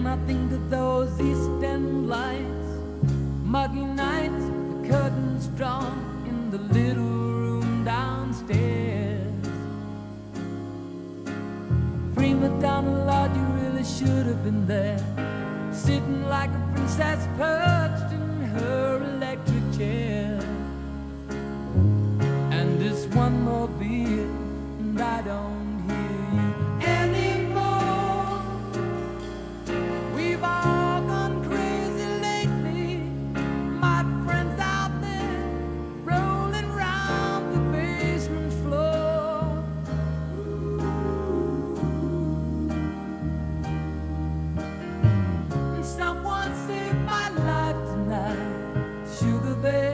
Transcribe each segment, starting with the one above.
I think of those East End lights, muggy nights, the curtains drawn in the little room downstairs. Prima Donna Lord, you really should have been there, sitting like a princess perched in her electric chair. And this one more beer, and I don't hear you anymore. We've all gone crazy lately, my friends out there rolling round the basement floor. And someone saved my life tonight, Sugar Bear.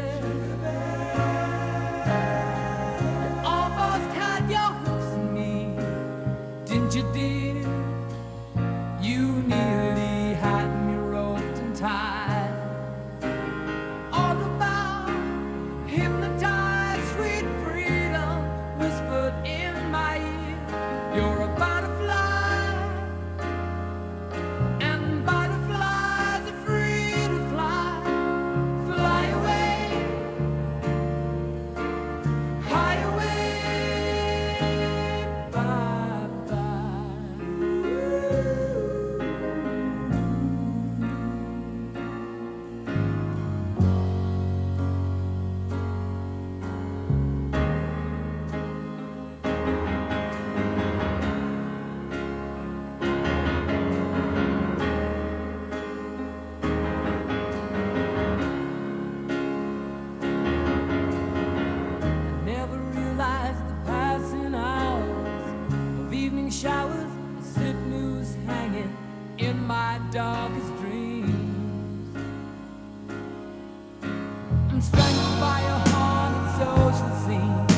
You dear, you nearly had me roped and tied. All about hypnotized, sweet freedom whispered in my ear. You're a butterfly, and butterflies are free to fly. Fly away, high away. Showers, slip news hanging in my darkest dreams. I'm strangled by a haunted social scene.